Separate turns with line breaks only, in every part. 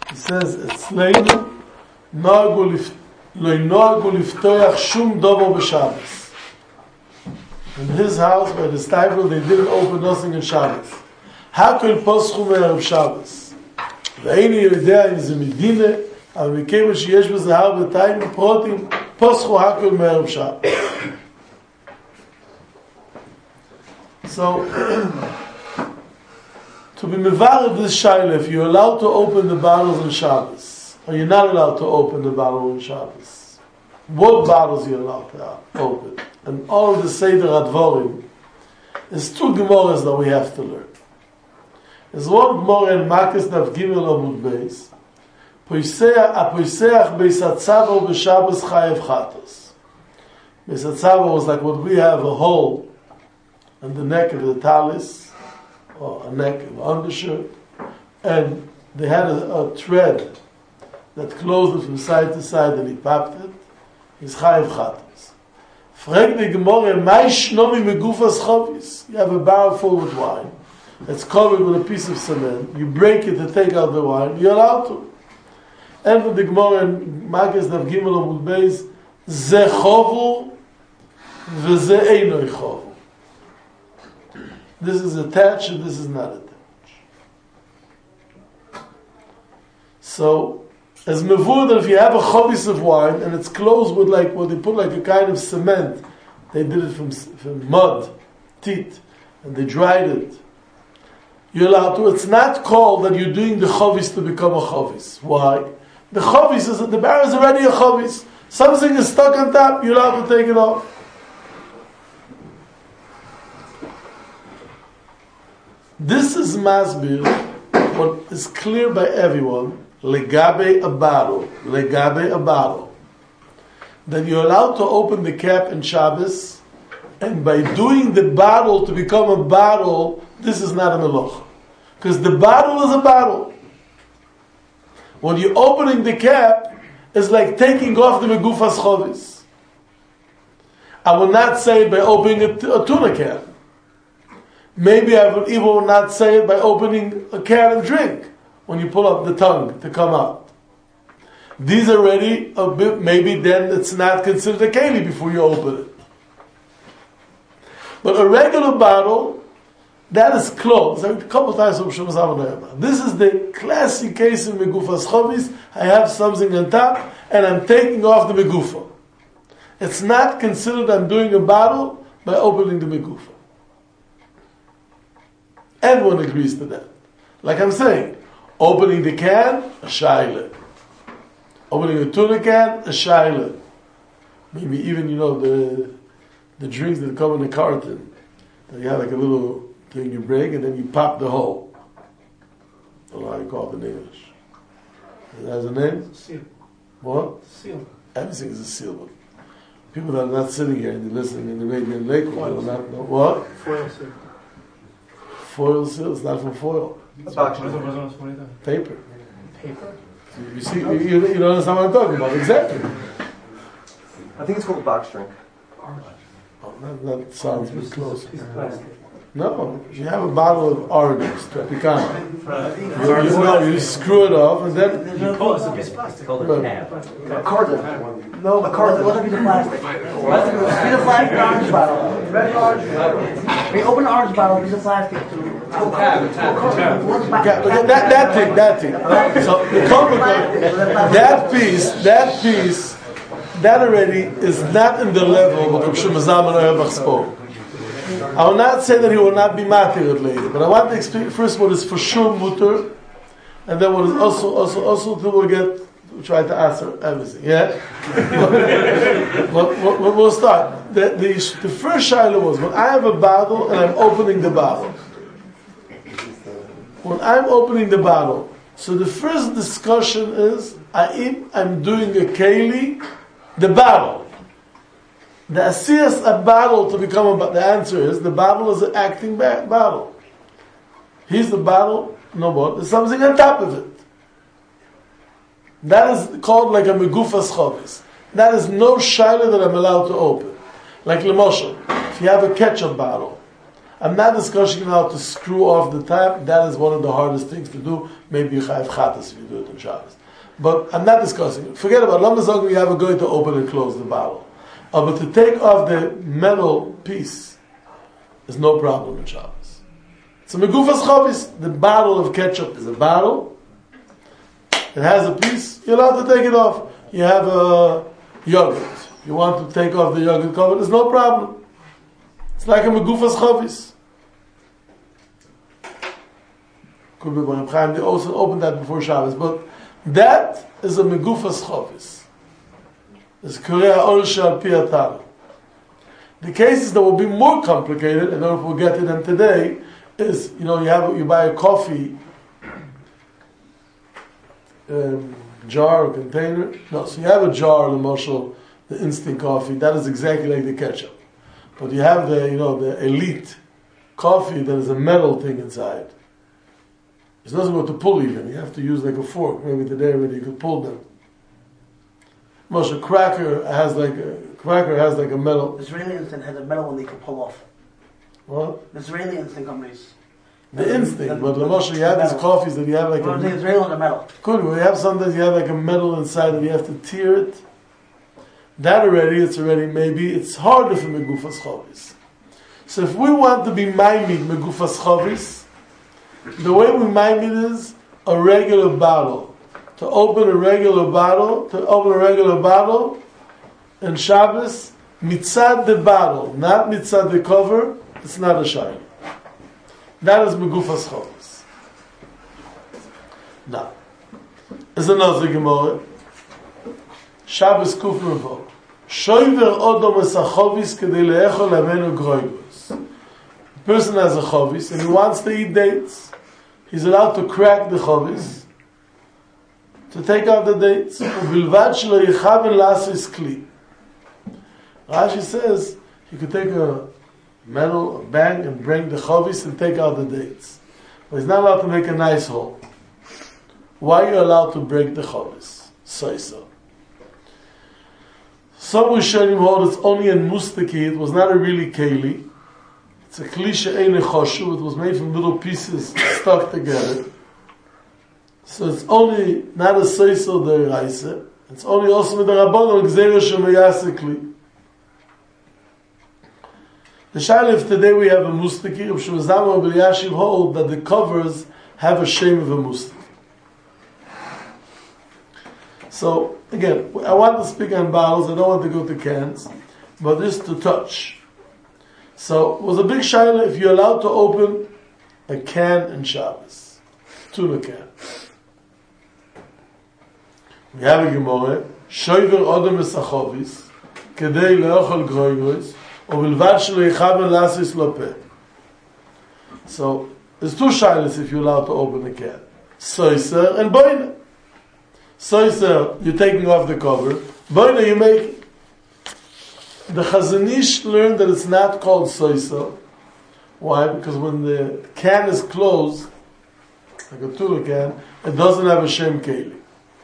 He says, "Etzleinu lo noagu liftoach shum dovo b'Shabbos." In his house, by the stable, they didn't open nothing on Shabbos. Hakol poschu me'erev Shabbos. Ve'eini yodea in ze medina, אבל מכיוון שיש בזה הרבה תאים ופרוטים, פוסחו הכל מערב Shabbos. So, to be mevared this shaila, if you're allowed to open the bottles on Shabbos, or you're not allowed to open the bottle on Shabbos, what bottles you're allowed to open? And all of the Seder Advorim, there's two Gemaras that we have to learn. There's one Gemara in Makos Daf Gimel Amud Beis, Poiseach Beis Hatzavo b'Shabbos Chayev Chatos. Beis Hatzavo was like what we have, a hole on the neck of the talis, or a neck of undershirt, and they had a thread that closed it from side to side, and he popped it. He's Chayev Chatos. Frag the Gemara, Mai shnomi megufas chavis? You have a barrel full with wine. It's covered with a piece of cement. You break it to take out the wine. You're allowed to. And for the Gemara in Makos Daf Gimel Amud Beis, Ze chovu v'ze einoi chovu. This is attached and this is not attached. So, as mevur that if you have a chovis of wine and it's closed with like what they put like a kind of cement, they did it from mud, teat, and they dried it. You're allowed to. It's not called that you're doing the chovis to become a chovis. Why? The chovis is, the barrel is already a chovis. Something is stuck on top, you're allowed to take it off. This is masbir, what is clear by everyone, legabe a bottle, that you're allowed to open the cap in Shabbos, and by doing the bottle to become a bottle, this is not a melacha. Because the bottle is a bottle. When you're opening the cap, it's like taking off the megufas chovis. I will not say it by opening a tuna can. Maybe I would even not say it by opening a can of drink when you pull up the tongue to come out. These are ready a bit, maybe then it's not considered a keli before you open it. But a regular bottle, that is closed. A couple of times this is the classic case in megufas chovis. I have something on top and I'm taking off the megufa. It's not considered I'm doing a bottle by opening the megufa. Everyone agrees to that. Like I'm saying, opening the can, a shaila. Opening a tuna can, a shaila. Maybe even, the drinks that come in the carton. That you have like a little thing you break and then you pop the hole. I don't know how you call it in English. It has a name?
Seal.
What?
Seal.
Everything is a seal. But people that are not sitting here and they're listening in the radio in Lakewood will not know. What?
Foil seal.
Foil seal? It's not from foil. Paper.
Paper?
You see, you don't understand what I'm talking about. Exactly.
I think it's called a box drink.
Oh, that sounds pretty close. No, you have a bottle of oranges, Tropicana. You screw it off and then...
It's a piece of plastic. Called a tab.
A carton.
No,
A carton. What's a piece of plastic? A piece of plastic orange bottle. Red orange. When you open an orange bottle, a piece of plastic too.
That thing. So the that piece, that already is not in the level of Rav Shimon Zalman Auerbach spoke. I will not say that he will not be matir later, but I want to explain first what is for sure mutter, and then what is also till we'll try to answer everything. Yeah, but we'll start. The first shaila was when I have a bottle and I'm opening the bottle. When I'm opening the bottle, so the first discussion is I'm doing a keli, the bottle. The asiyas a bottle to become a bottle. The answer is the bottle is an acting bottle. Here's the bottle, no more. There's something on top of it. That is called like a megufas chovis. That is no shaila that I'm allowed to open. Like Lemoshe, if you have a ketchup bottle, I'm not discussing how to screw off the tap. That is one of the hardest things to do. Maybe you have chatas if you do it on Shabbos. But I'm not discussing it. Forget about it. Lamazog, you have a guy to open and close the bottle. But to take off the metal piece is no problem in Shabbos. So megufas chavis, the bottle of ketchup is a bottle. It has a piece. You're allowed to take it off. You have a yogurt. You want to take off the yogurt cover. There's no problem. It's like a megufas chavis. Could be Baruch Chaim. They also opened that before Shabbos, but that is a megufas chavis. It's Korea Orsha al Pi Atara. The cases that will be more complicated, and I don't know if we'll get to them today, is you buy a coffee jar or container. No, so you have a jar, the instant coffee. That is exactly like the ketchup. But you have the elite coffee that is a metal thing inside. It's nothing but to pull even. You have to use like a fork. Maybe today already you could pull them. Moshe, cracker has like a metal.
The Israeli instant has a metal one that you can pull off.
What?
The Israeli instant companies.
The instinct, but Moshe, you have these coffees that you have like
the Israeli on the metal.
Could we have sometimes you have like a metal inside and you have to tear it? That already, maybe it's harder for megufas chavis. So if we want to be maimid megufas chavis, the way we maimid is a regular bottle. To open a regular bottle in Shabbos, mitzad the bottle, not mitzad the cover, it's not a shayla. That is megufas chavis. Now, is another Gemara. Shabbos Kuf Revo. Shoiver odom es chavis kedei leechol amenu groigos. A person has a chavis and he wants to eat dates. He's allowed to crack the chavis, to take out the dates. Ubilvad shelo yichaven lasis kli. Rashi says you could take a metal bang and bring the chavis and take out the dates. But he's not allowed to make a nice hole. Why are you allowed to break the chavis? So. Some Rishonim hold it's only in mustaki. It was not a really keli. It's a klisha eine choshu. It was made from little pieces stuck together. So it's only not a soiso deraisa. It's only also with the rabbanon gzeira shemayase kli. The Shalif today we have a mustaki. Rav Shlomo Zalman ben Yashiv hold that the covers have a shame of a mustaki. So again, I want to speak on bottles. I don't want to go to cans, but just to touch. So it was a big shaila if you're allowed to open a can in Shabbos, tuna can. We have a Gemara. Shoiver odom es hachavis kedei leochel groigos ubilvad shelo yichaven lasis lope. So there's two shailas if you're allowed to open a can: soiser and boina. Soiser, you're taking off the cover. Boina, you make. The Chazon Ish learned that it's not called soiser. Why? Because when the can is closed, like a tuna can, it doesn't have a shem keli.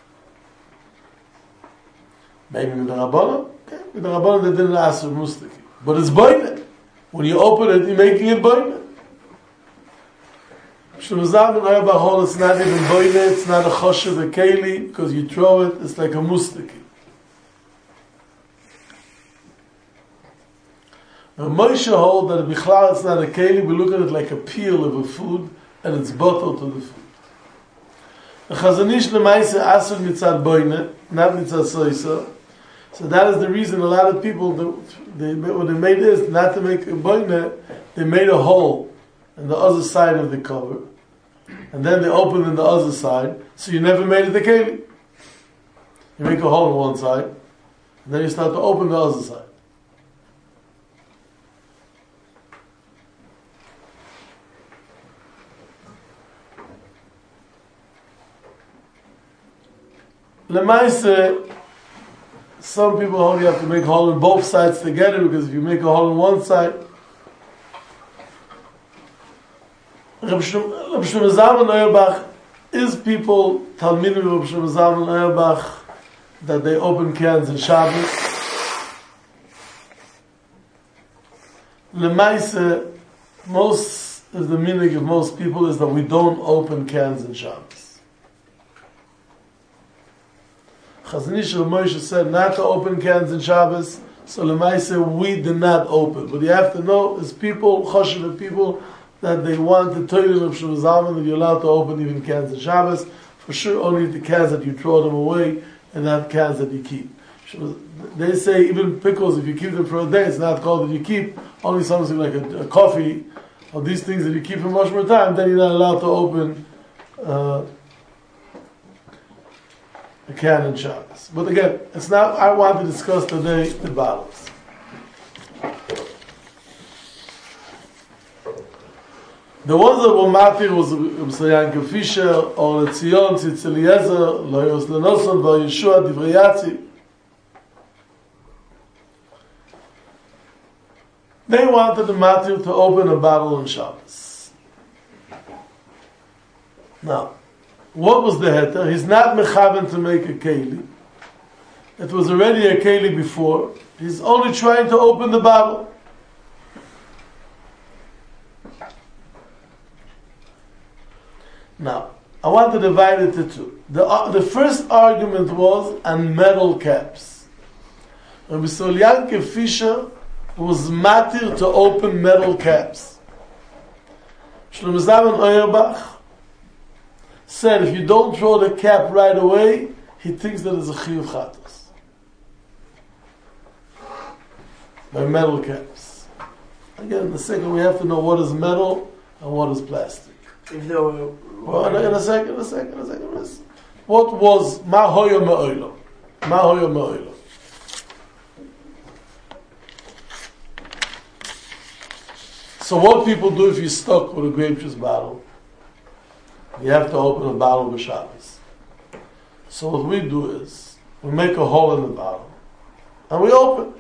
Maybe with the Rabbanon? Okay. With the Rabbanon they didn't ask for mustaki. But it's boina. When you open it, you're making it boina. Shlomo Zalman Auerbach holds it's not even boina, it's not a choshev a keli, because you throw it, it's like a mustaki. Now Moshe holds that bichlal it's not a keli, we look at it like a peel of a food, and it's bottled to the food. The Chazon Ish lemaise asur mitzad boina, not mitzad soiser. So that is the reason a lot of people, what they made is, not to make a boina, they made a hole on the other side of the cover. And then they open on the other side, so you never made it the keli. You make a hole on one side, and then you start to open the other side. Lemaise, some people only have to make a hole on both sides together, because if you make a hole on one side, Rav Shlomo Zalman Auerbach is people Talmidim of Rav Shlomo Zalman Auerbach that they open cans in Shabbos. Lemaise, most is the meaning of most people is that we don't open cans in Shabbos. Chazon Ish Moshe said not to open cans in Shabbos, so Lemaise we did not open. But you have to know is people, choshev people, that they want the Torah of Shlomo Zalman that you're allowed to open even cans in Shabbos. For sure, only the cans that you throw them away and not cans that you keep. They say even pickles, if you keep them for a day, it's not called that you keep. Only something like a coffee or these things that you keep for much more time, then you're not allowed to open a can in Shabbos. But again, it's not. I want to discuss today the bottles. The ones that were matir was Yankel Fisher or Letzion, Tzitz Eliezer, Loyos Lenoson, Yeshua Divrei Yatzi. They wanted the matir to open a bottle on Shabbos. Now, what was the heter? He's not mechaven to make a keli. It was already a keli before. He's only trying to open the bottle. Now, I want to divide it into two. The first argument was on metal caps. Rabbi Yankel Fisher was matir to open metal caps. Shlomo Zalman Auerbach said if you don't throw the cap right away, he thinks that it's a chiyuv chatos. By metal caps. Again, in a second we have to know what is metal and what is plastic.
If there were...
Well, in a second. What was ma hoyo me'oilo? Ma hoyo me'oilo. So what people do if you're stuck with a grape juice bottle, you have to open a bottle with Shabbos. So what we do is, we make a hole in the bottle, and we open.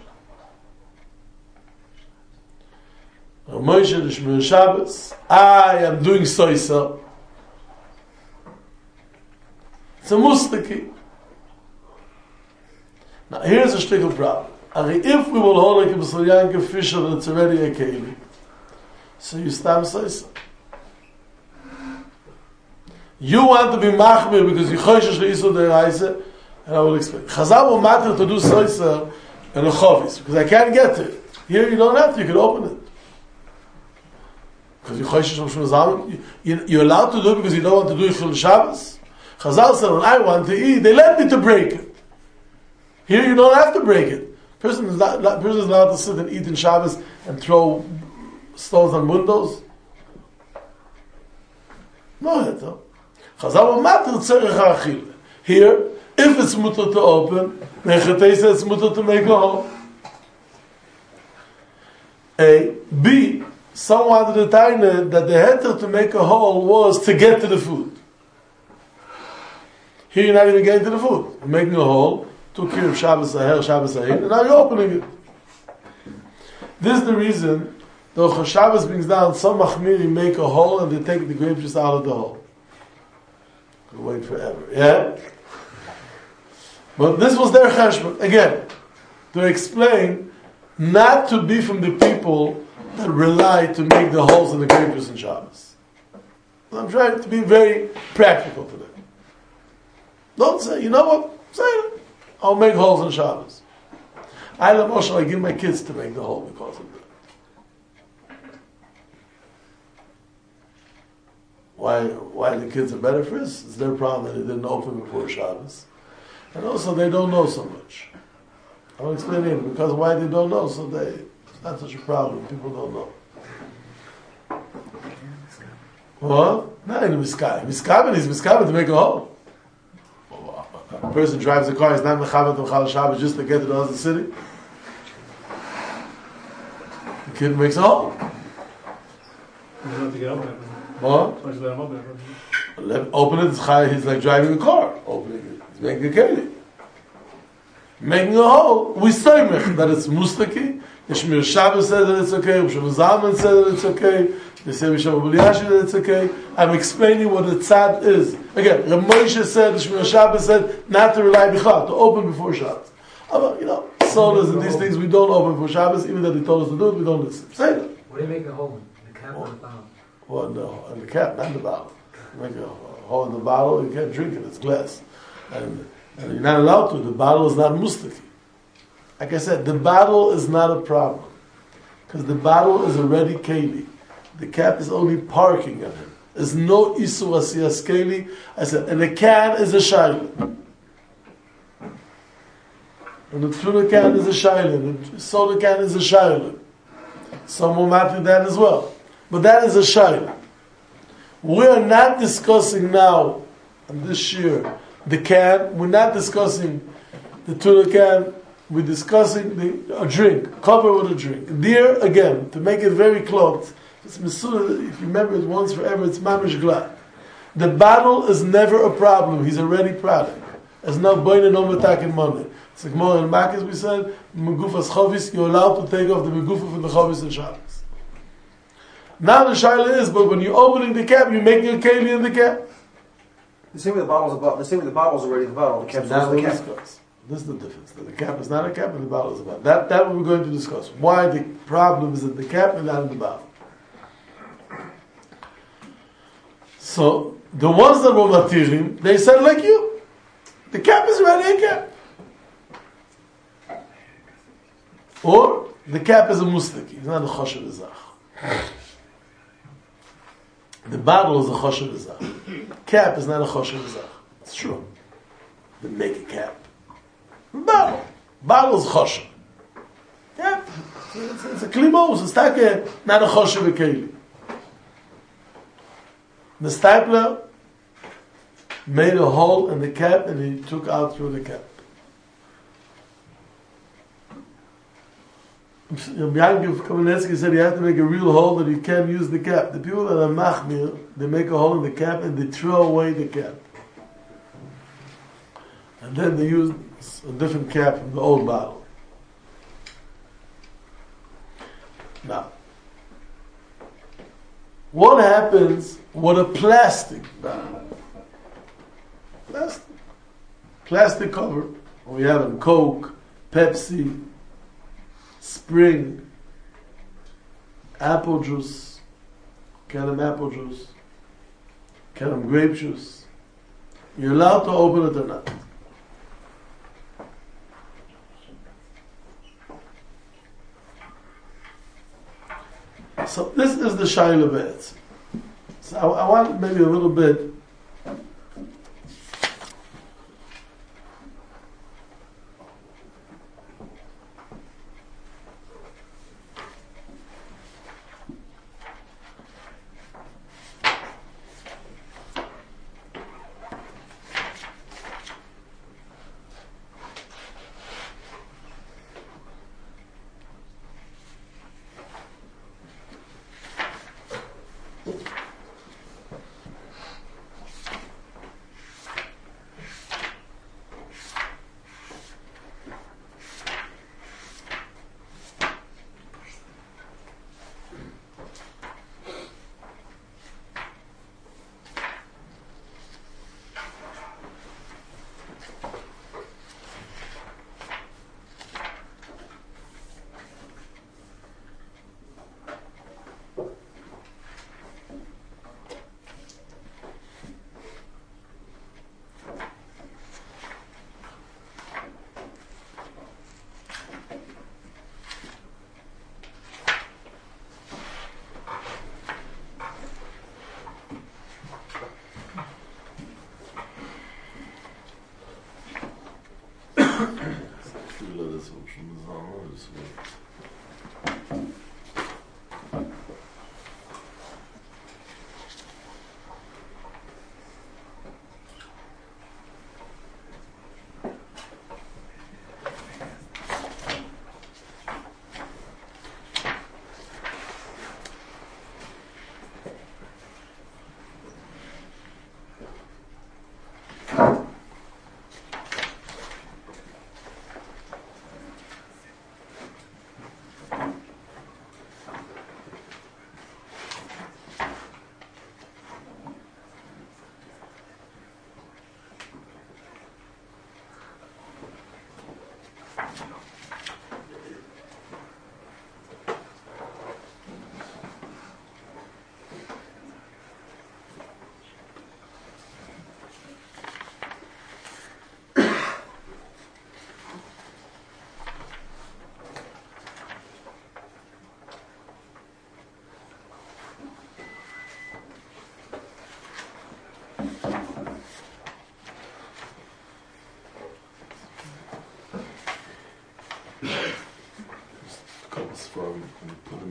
Moshe Shmir Shabbos, I am doing soisa. It's a mustaki. Now here's a shtickle problem. If we will hold like a Yankel Fisher that it's already a keli, so you stam soisa. You want to be machmir because you choishes le'isul deraisa, and I will explain. Chazal will matter to do soisa and a chovis because I can't get to it. Here you don't have to. You can open it because you choishes from Shlomo Zalman. You're allowed to do it because you don't want to do it for Shabbos. Chazal said, when I want to eat, they let me to break it. Here you don't have to break it. Person is not allowed to sit and eat in Shabbos and throw stones on windows. No, heter. Chazal matter tzerich ha'achil. Here, if it's mutter to open, nechatei says it's mutter to make a hole. A. B. Some wanted to tell that the heter to make a hole was to get to the food. Here you're not even getting to the food. You're making a hole, took care of Shabbos Aher, Shabbos Ahin, and now you're opening it. This is the reason, though Shabbos brings down some machmiri make a hole and they take the grape juice out of the hole. Could wait forever. Yeah? But this was their cheshbon. Again, to explain, not to be from the people that rely to make the holes in the grape juice in Shabbos. I'm trying to be very practical today. Don't say, you know what? Say it. I'll make holes in Shabbos. I give my kids to make the hole because of that. Why the kids are better for us? It's their problem that they didn't open before Shabbos. And also they don't know so much. I'll explain it because why they don't know, so it's not such a problem. People don't know. What? Not in Miskaben. Miskaben is Miskaben to make a hole. A person drives a car, he's not mechavet on Chal Shabbos just to get to the other city. The kid makes a hole. What? Open it, he's like driving a car. Opening it. He's making a keli. Making a hole. We say that it's mustaki. Shmir Shabbos said that it's okay. Shlomo Zalman said that it's okay. They say Misham Abulyashi that it's okay. I'm explaining what the tzad is. Again, Rav Moshe said, Shmir Shabbos said, not to rely bichlal, to open before Shabbos. Sodas and these things we don't open before Shabbos, even though they told us to do it, we don't listen. Say that.
What do you make the hole in?
Cap or the bottle?
Well, no, and the cap, not the bottle. You make a hole in the bottle, you can't drink it, it's glass. And you're not allowed to, the bottle is not mustaki. Like I said, the bottle is not a problem. Because the bottle is already keli. The cap is only parking on it. There's no isu asiyas keli. I said, and the can is a shayla. And the tuna can is a shayla. The soda can is a shayla. Some will not do that as well. But that is a shayla. We are not discussing now, this year, the can. We're not discussing the tuna can. We're discussing a drink, cover with a drink. There, again, to make it very close, it's Misuda, if you remember it once forever, it's Mamish Glad. The bottle is never a problem. He's already product. There's no boin and no matak in Monday. It's like more in Makis we said, Megufas Chavis, you're allowed to take off the Megufa from the Chavis and Shabbos. Now the Shaila is, but when you're opening the cap, you're making a keli in the cap.
The same way the bottle's about. The same way the bottle's already the bottle. The cap's
Now
the
we
cap.
discuss. This is the difference. That the cap is not a cap and the bottle is a bottle. That we're going to discuss. Why the problem is in the cap and not in the bottle. So the ones that were matirim, they said like you. The cap is already a cap. Or the cap is a mustaki. It's not a choshev ezach. The bottle is a choshev ezach. Cap is not a choshev ezach. It's true. They make a cap. Bottle is choshev. Cap. It's a klimos. It's not a choshev ekeli. The stapler made a hole in the cap and he took out through the cap. Yankiv Kamenetsky said you have to make a real hole that you can't use the cap. The people that are machmir, they make a hole in the cap and they throw away the cap. And then they use a different cap from the old bottle. Now, what happens with a plastic bottle? Plastic cover. We have in Coke, Pepsi, Spring, apple juice, can of apple juice, can of grape juice. You're allowed to open it or not. So this is the Shaila Be'etz. So I want maybe a little bit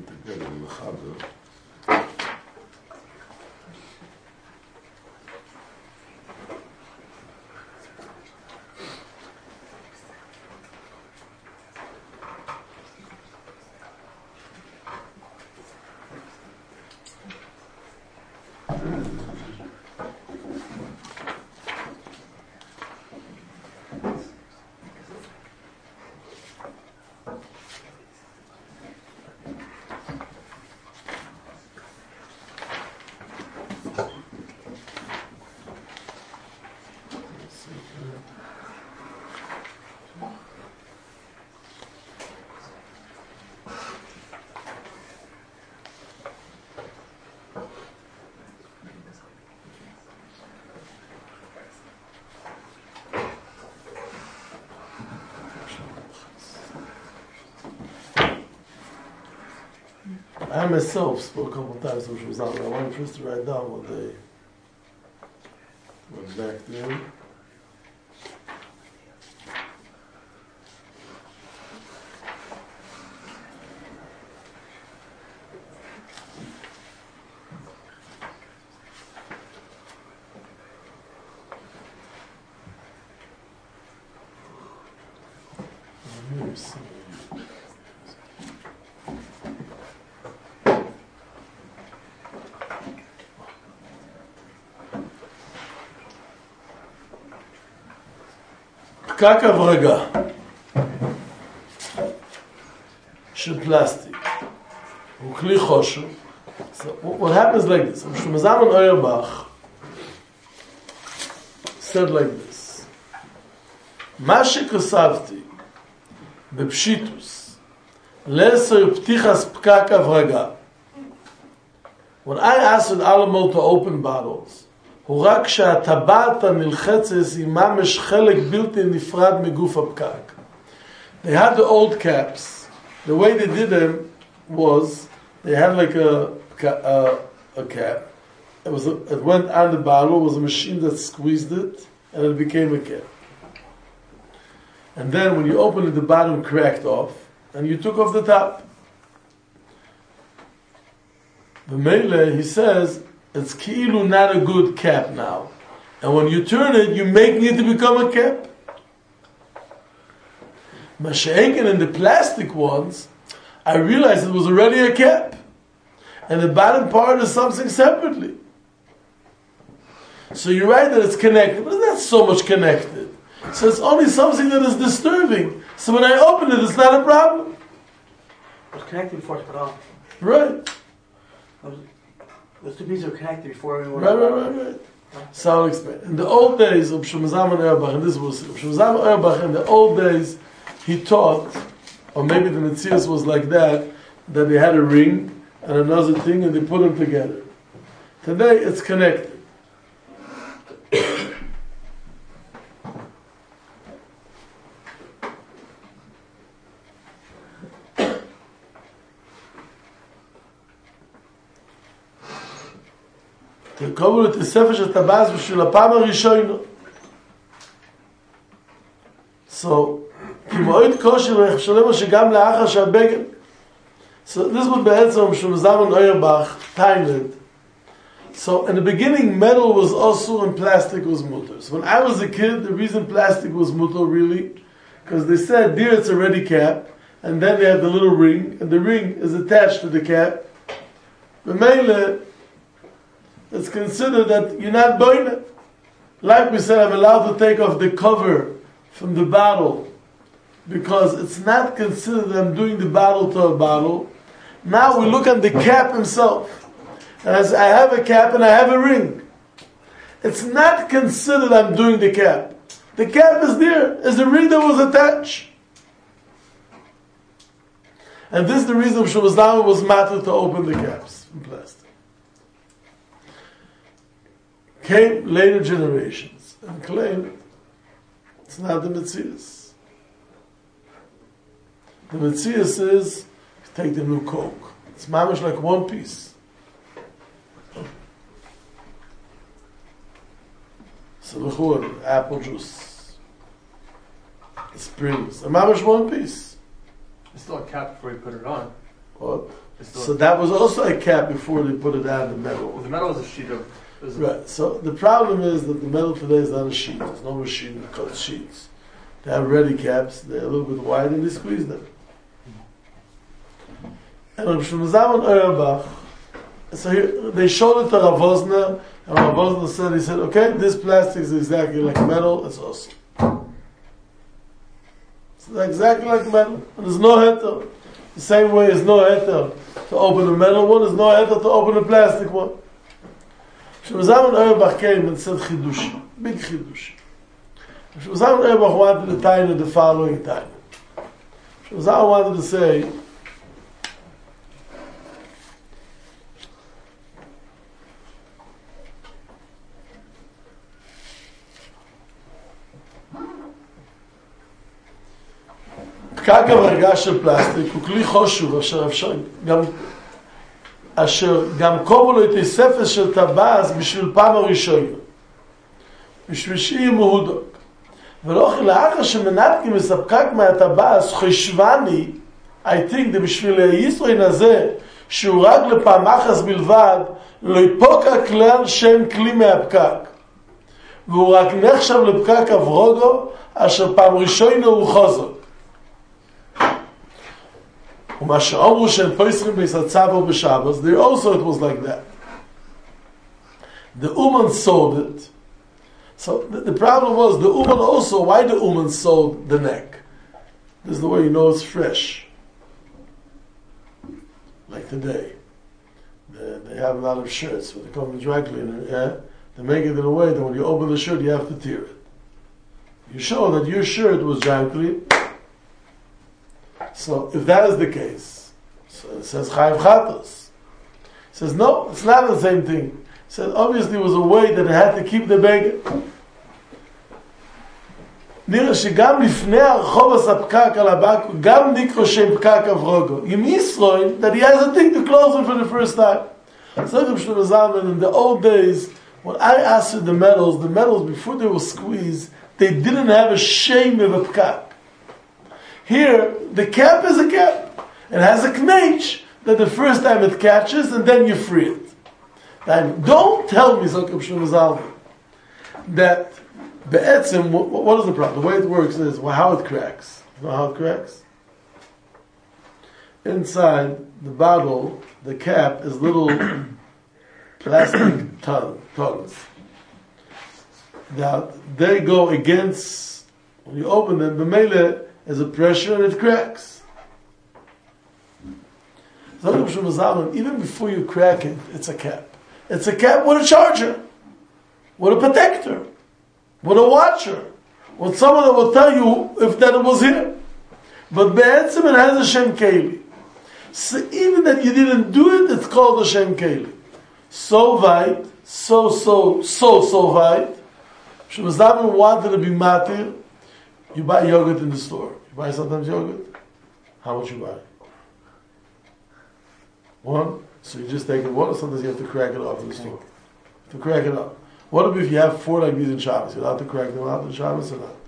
them together in the Chabad. I myself spoke a couple of times when she was out. I wanted first to write down what they went back there. פקק הברגה של פלסטיק הוא כלי חושב. So what happens like this? Shlomo Zalman Auerbach said like this: מה שכתבתי בפשיטוס לאסור פתיחת פקק הברגה, when I asked Alamo to open bottles, הוא רק שהטבעת הנלחצת היא ממש חלק בלתי נפרד מגוף הפקק. They had the old caps. The way they did them was they had like a cap. It went on the bottle. It was a machine that squeezed it, and it became a cap. And then when you opened it, the bottom cracked off, and you took off the top. The Mele, he says, it's ki'ilu not a good cap now. And when you turn it, you're making it to become a cap. Mashenken in the plastic ones, I realized it was already a cap. And the bottom part is something separately. So you're right that it's connected, but it's not so much connected. So it's only something that is disturbing. So when I open it, it's not a problem.
It was connected before it's put on.
Right.
Those two pieces were connected before we were.
Right. So I'll explain. In the old days of Shlomo Zalman Auerbach, and this was Shlomo Zalman Auerbach, in the old days, he taught, or maybe the Metzias was like that they had a ring and another thing, and they put them together. Today, it's connected. תקראו את הספר של טבעת בשביל הפעם הראשונה. So, כי מאוד קושי לחשוב שגם לאחר שהבגן. So, this was בעצם Shlomo Zalman Auerbach timed. So, in the beginning, metal was also and plastic was mutter. So, when I was a kid, the reason plastic was mutter really, because they said, there it's a ready cap, and then they have the little ring, and the ring is attached to the cap. But mainly, it's considered that you're not buying it. Like we said, I'm allowed to take off the cover from the bottle because it's not considered that I'm doing the bottle to a bottle. Now we look at the cap himself. As I have a cap and I have a ring. It's not considered I'm doing the cap. The cap is there. It's the ring that was attached. And this is the reason Shlomo Zalman was matter to open the caps in plastic. Came later generations and claimed it's not the Metzias. The Metzias is take the new Coke. It's mamish like one piece. So the apple juice, the springs, a mamish one piece.
It's still a cap before you put it on.
What? So that was also a cap before they put it down the metal.
The metal is a sheet of.
Right. So the problem is that the metal today is not a sheet. There's no machine that cuts sheets. They have ready caps. They're a little bit wide and they squeeze them. And Rav Shlomo Zalman Auerbach, so here, they showed it to Rav Wosner, and Rav Wosner said, okay, this plastic is exactly like metal, it's awesome. It's exactly like metal. And there's no heter. The same way there's no heter to open a metal one, there's no heter to open a plastic one. Shlomo Zalman Auerbach came and said chidush, big chidush. Shlomo Zalman Auerbach wanted to tie the following time. Shlomo Zalman wanted to say, פקק הרגע של פלסטיק הוא כלי חשוב אשר גם קובו לו את הספס של טבעס בשביל פעם הראשון בשביל שיהיה מהודוק ולא לאחר שמנתקים מספקק מהטבעס חשבני I think בשביל הישראל הזה שהוא רק לפעם אחס בלבד לא יפוקע כלל שם כלי מהפקק והוא רק נחשב לפקק אברוגו אשר פעם ראשון הוא חוזק ומה שאומרו שהם פויסרים ביסצבו בשבוס, there also it was like that. The Uman sold it. So the problem was, the Uman also, why the Uman sold the neck? This is the way you know it's fresh. Like today. They have a lot of shirts, when they come in dry cleaner, yeah? They make it in a way that when you open the shirt, you have to tear it. You show that your shirt was dry clean. So if that is the case, so it says Chayiv Chatos. It says no, it's not the same thing. It says obviously it was a way that it had to keep the beggar. נראה שגם לפני הרחוב הספקק על הבק, גם נקרא שם פקק אברוגו. עם ישראל, that he has a thing to close it for the first time. So Rav Shlomo Zalman, in the old days, when I asked the metals before they were squeezed, they didn't have a shame of a pkak. Here, the cap is a cap. It has a knetch that the first time it catches and then you free it. And don't tell me, Rav Shlomo Zalman, that be'etzim, what is the problem? The way it works is how it cracks. You know how it cracks? Inside the bottle, the cap is little plastic tongues. Now, they go against, when you open them, the mele is a pressure and it cracks. So, even before you crack it, it's a cap. It's a cap with a charger, with a protector, with a watcher, with someone that will tell you if that it was here. But be'etzim it has a Shem Keli. So even that you didn't do it, it's called a Shem Keli. So weit, so weit. Shlomo Zalman wanted to be matir. You buy yogurt in the store. You buy sometimes yogurt. How much you buy? One. So you just take it one, or sometimes you have to crack it off in the store. To crack it up. What if you have 4 like these in Shabbos? You're allowed to crack them out in Shabbos or not?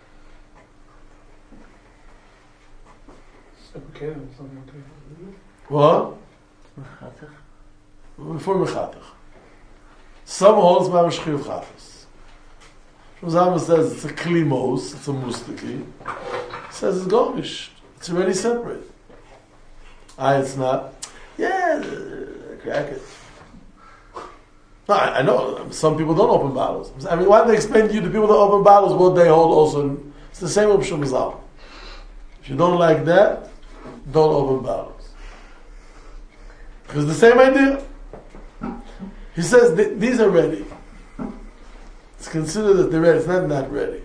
What? Before Mechatach. Some holds by Meshchiv Chatas. Shlomo Zalman says it's a klimos, it's a mustiki. He says it's gomish. It's already separate. It's not. Yeah, crack it. No, I know some people don't open bottles. I mean, why do they explain to you the people that open bottles what they hold also? It's the same with Shlomo Zalman. If you don't like that, don't open bottles. Because the same idea. He says these are ready. It's considered that they're ready. It's not ready.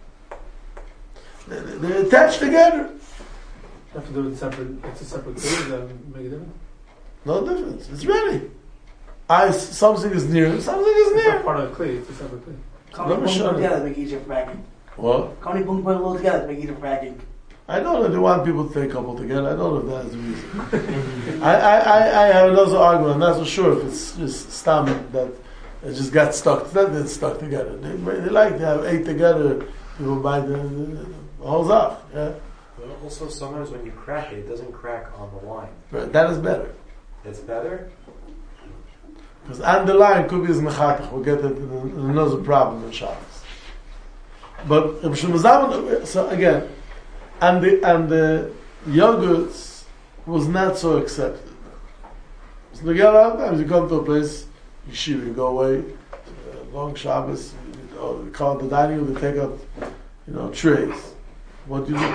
They're attached together.
You have to do it separate. It's a separate thing. Does that make a difference?
No difference. It's ready. Something is near. Something is
It's
near.
not part of the clay. It's a separate thing.
Can't we put them together to make it easier for packing?
What?
Can't we put them all together to make it easier for packing?
I know that they want people to take a couple together. I don't know if that is the reason. I have another argument. I'm not so sure if it's just stomach that it just got stuck. It's not that it's stuck together. They like to have 8 together. People buy the whole zach. Yeah?
But also, sometimes when you crack it, it doesn't crack on the line.
Right, that is better.
It's better?
Because on the line could be as mechatach. We'll get it in another problem in Shabbos. But so again, and the yogurts was not so accepted. So again, a lot of times you come to a place, yeshiva, you go away, long Shabbos, they call it the dining room, they take up, trays. What do you do?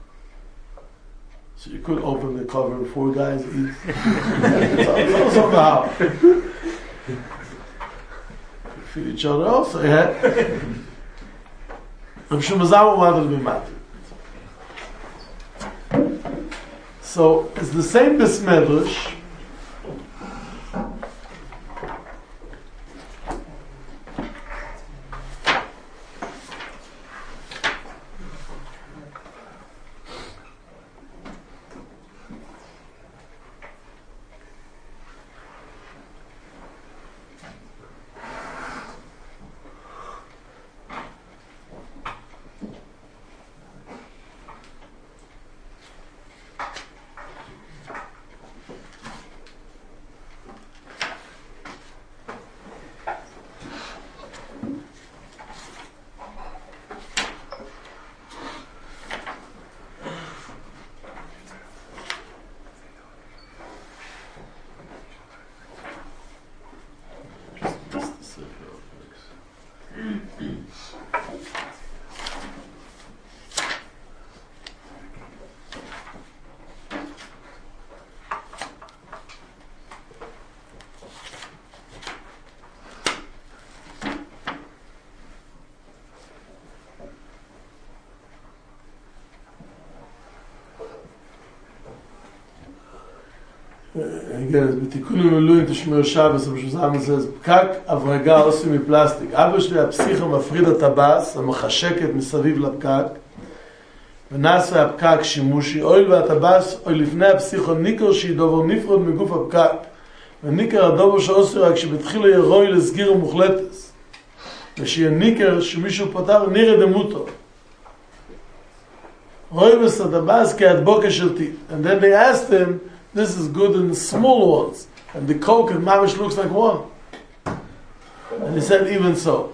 So you could open the cover and 4 guys eat. Somehow. Feed each other also, yeah? I'm sure Mazama wanted to be matter. So it's the same Bismedrash. Again, בתיקונים מילואים תשמעו שבס, אבל שזמן says, פקק הברגה עושים מפלסטיק. אבא שלי הפסיכה מפריד הטבס, המחשקת מסביב לפקק, ונעשה הפקק שימושי, אויל והטבס, אוי לפני הפסיכו ניקר שהיא דובר נפרד מגוף הפקק, וניקר הדובר שעושה רק שבתחילה ירוי לסגיר ומוחלטס, ושיהיה ניקר שמישהו פותר נראה דמותו. רוי בסטבס כהדבוקה של טיט. And then they asked him, this is good in the small ones. And the coke and mamish looks like one. And he said, even so.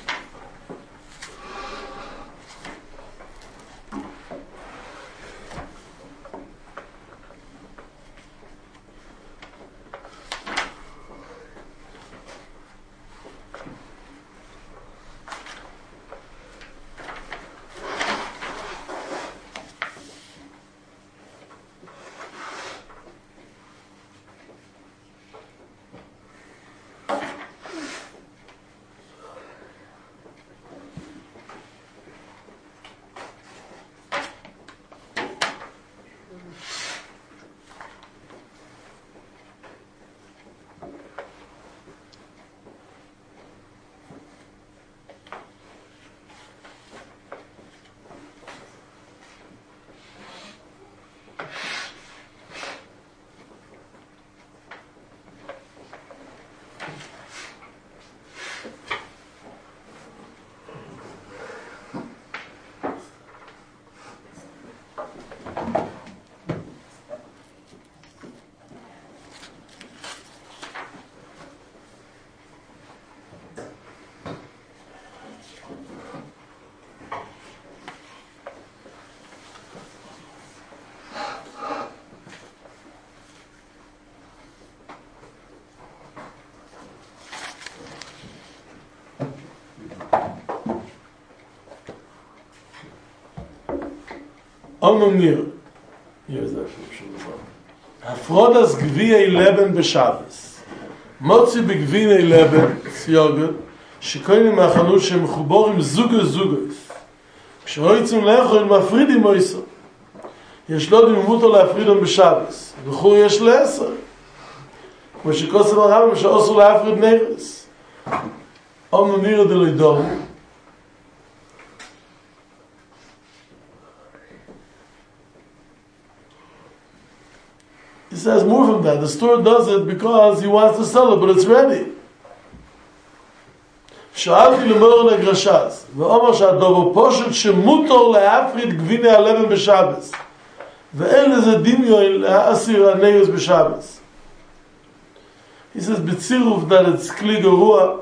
Onumir. Here's that from Afrodas gviei leben b'Shabbos. Motzi b'gvinei leben, tzioget, shikoynim מהחנות שהם מחוברים זוגos. כשרויצים לאכול מפרידים מויסו. יש לו דמות להפרידם בשבס. בחור יש לעשר. כמו שכוסם הרמב"ם שאוסר להפריד נרס. Onumir דלידור. He says more from that. The store does it because he wants to sell it, but it's ready. He שאלתי למורן הגרשז, ואומר שהדובר פושט שמותר להפריד גביני הלבן בשבס, ואין לזה דמיון להסיר הניוס בשבס. He says, בצירוף that it's כלי גרוע.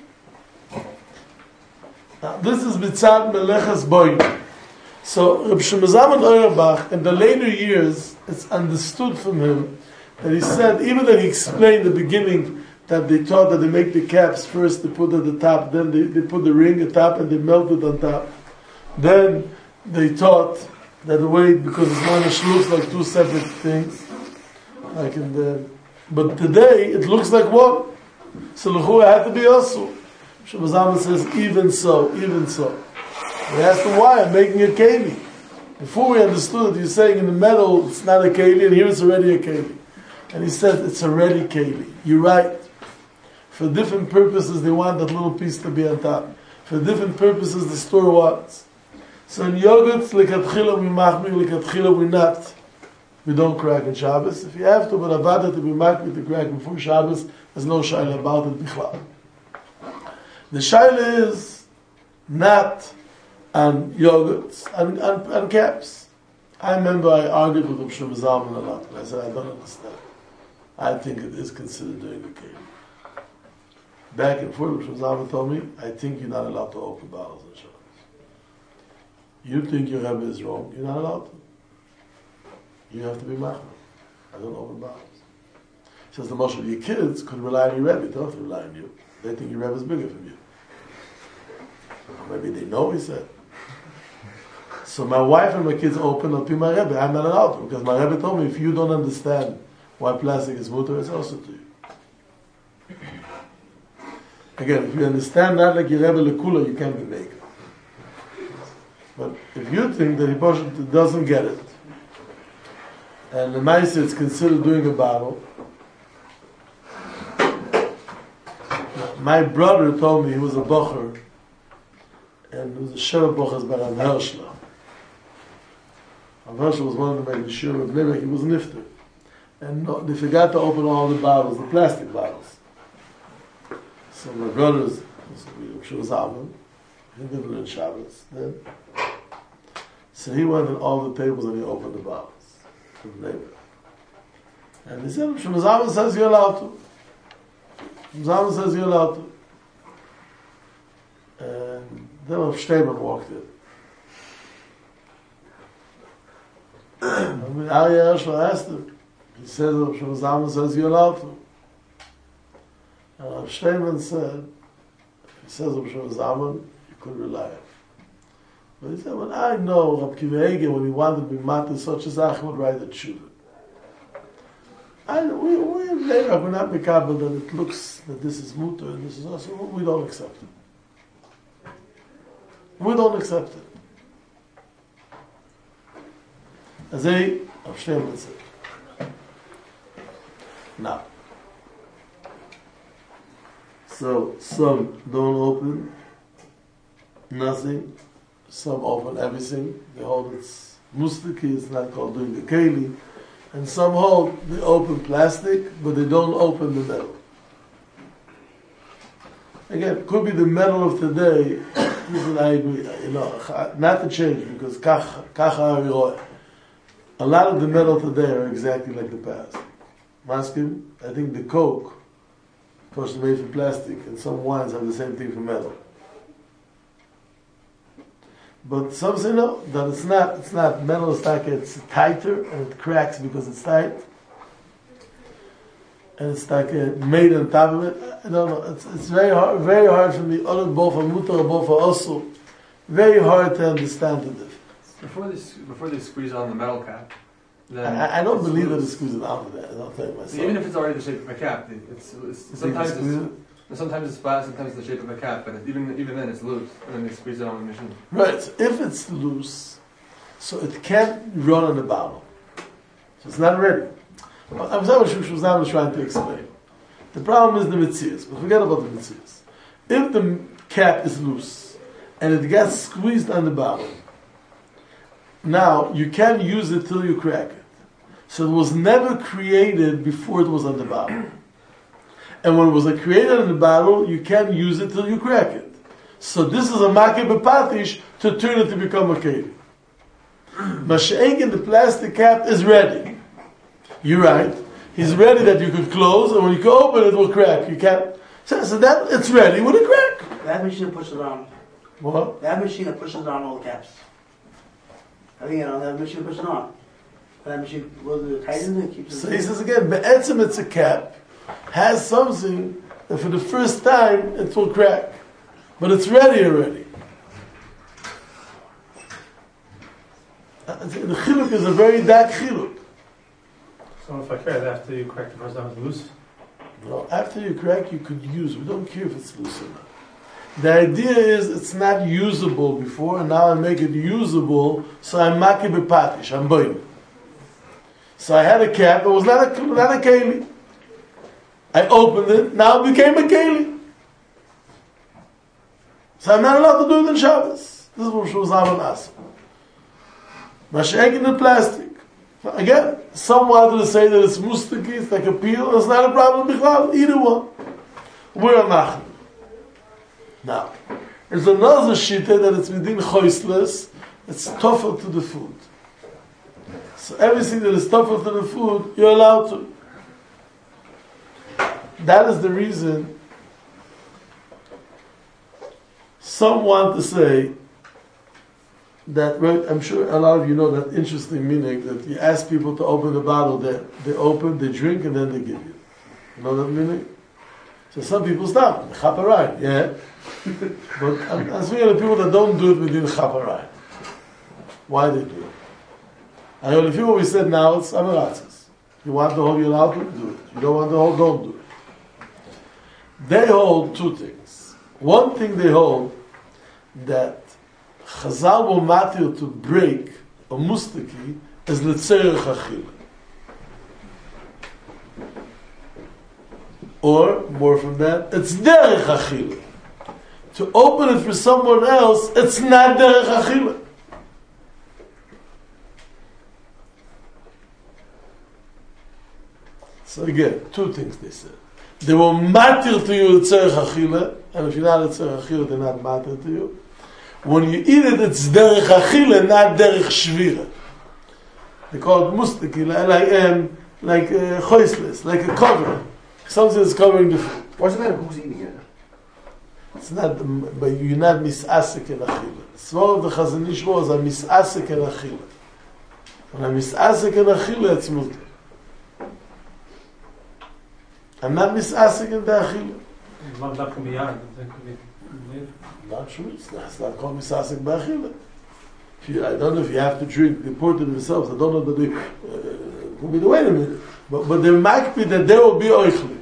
This is Bitzad Meleches Boy. So Reb Shlomo Zalman Auerbach, in the later years, it's understood from him that he said, even that he explained the beginning, that they taught that they make the caps first, they put at the top, then they put the ring at top and they melt it on top. Then they taught that the way, because it's manish looks like two separate things, like in the, but today it looks like one. So l'chura had to be also. Shlomo Zalman says, even so. We asked him why I'm making a keli. Before we understood, you're saying in the metal it's not a keli, and here it's already a keli. And he said it's already keli. You're right. For different purposes, they want that little piece to be on top. For different purposes, the store wants. So in yogurt, likatchila we machmir, likatchila we not. We don't crack in Shabbos. If you have to, but avada to be machmir to crack before Shabbos, there's no shaila about it bichlal. The shaila is not on yogurts, on caps. I remember I argued with Reb Shlomo Zalman a lot. I said, I don't understand. I think it is considered doing a keli. Back and forth, Reb Shlomo Zalman told me, I think you're not allowed to open bottles on Shabbos. You think your Rebbe is wrong, you're not allowed to. You have to be machmir. I don't open bottles. He says, the most of your kids could rely on your Rebbe, they don't have to rely on you. They think your Rebbe is bigger from you. Maybe they know, he said. So my wife and my kids open up to my Rebbe. I'm not allowed to, because my Rebbe told me, if you don't understand why plastic is mutter, it's also to you. Again, if you understand that like your Rebbe lekula, you can't be maker. But if you think that he doesn't get it, and the Maisa it's considered doing a bottle, my brother told me he was a bocher, and he was a sheva bochers by Rav Hershler. Rav Hershler was one of the main sure of Nivek, he was nifter. And they forgot to open all the bottles, the plastic bottles. So my brothers, she was Zalman, he didn't learn Shabbos then. So he went on all the tables and he opened the bottles for the neighbor. And he said, Shlomo Zalman says you're allowed to. Zalman says you're allowed to. And then Rav Shteyman walked in. And Aryeh Hershler asked him. He said, Shlomo Zalman says you're allowed to. And Rav Shteyman said, if he says Shlomo Zalman, you could rely on him. But he said, well, I know Rab Kiva Eger, when he wanted to be matir such as Ach, would write a tshuva. We're not mekabel that it looks that this is mutter and this is also, we don't accept it. We don't accept it. As a Shteyman said. Now, so some don't open nothing, some open everything. They hold it's mustaki, it's not called doing the keli, and some hold they open plastic, but they don't open the metal. Again, it could be the metal of today. I agree, not to change because kacha. A lot of the metal today are exactly like the past. Maskim, I think the Coke, first made from plastic, and some wines have the same thing for metal. But some say no, that it's not metal. It's like it's tighter and it cracks because it's tight, and it's like made on top of it. I don't know. It's very hard for me. Both for mutar, both for also, very hard to understand the difference.
Before they squeeze on the metal cap, then
I don't believe that it's squeezing out of that. I don't think myself.
Even if it's already the shape of a cap, sometimes it's flat, sometimes it's the shape of a cap, but even then it's loose, and then they squeeze it on the machine.
Right. So if it's loose, so it can't run on the bottle, so it's not ready. But I was trying to explain. The problem is the mitzias, but forget about the mitzias. If the cap is loose and it gets squeezed on the bottle, now you can't use it till you crack it. So it was never created before it was on the bottle. And when it was created on the bottle, you can't use it till you crack it. So this is a makeh bepatish to turn it to become a keli. Mashiach, the plastic cap is ready. You're right. He's ready that you could close, and when you go open it will crack. You can't. So that it's ready with a crack.
That machine pushes on.
What?
That machine that pushes on all the caps. I think that machine pushes on. That machine tightens it, keeps it.
So he says again, be'etzem it's a cap, has something that for the first time it will crack. But it's ready already. The chiluk is a very dark chiluk.
So if I crack it after you crack the first time it's loose?
No, after you crack, you could use. We don't care if it's loose or not. The idea is it's not usable before, and now I make it usable, so I'm makeh bepatish, I'm boiling. So I had a cap, it was not a keli. I opened it, now it became a keli. So I'm not allowed to do it in Shabbos. This is what Shulzam asked. Mashiach in the plastic. Again, some wanted to say that it's mustaki, it's like a peel, it's not a problem, bichlal, either one. We're a machn. Now, there's another shita that it's within choiceless, it's tougher to the food. So everything that is tougher to the food, you're allowed to. That is the reason some want to say that, right, I'm sure a lot of you know that interesting meaning that you ask people to open the bottle, they open, they drink, and then they give you. You know that meaning? So some people stop, chaparai, yeah. But I'm speaking of people that don't do it within chaparai. Why they do it? I know the people we said now, it's amaratzis. You want the whole, you're allowed to do it. You don't want the whole, don't do it. They hold two things. One thing they hold, that Chazal will matir to break a mustaki is l'tzerech achila. Or, more from that, it's derech achila. To open it for someone else, it's not derech achila. So again, two things they said. They will matir to you l'tzerech achila, and if you're not l'tzerech achila, they're not matir to you. When you eat it, it's derech achila, not derech shvira. They call it mustaki, like choiceless, like a cover. Something that's covering the food.
What's the matter? Who's eating it?
It's not, but you're not misasek in achila. Svor of the Chazon Ish was a misasek in achila. When I'm misasek in achila, it's mutter. I'm not misasek in the achila.
Not from beyond.
Not true. It's not called misasek b'achila. I don't know if you have to drink. They pour it themselves. I don't know that they. Wait a minute. But there might be that there will be oichli.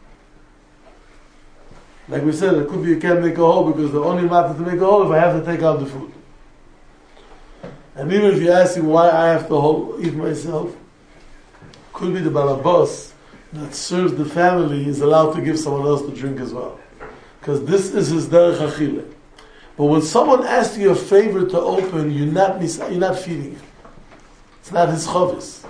Like we said, it could be you can't make a hole because the only matter to make a hole if I have to take out the food. And even if you ask him why I have to eat myself, could be the balabas that serves the family is allowed to give someone else to drink as well. Because this is his derech achile. But when someone asks you a favor to open, you're not feeding him. It's not his chavis.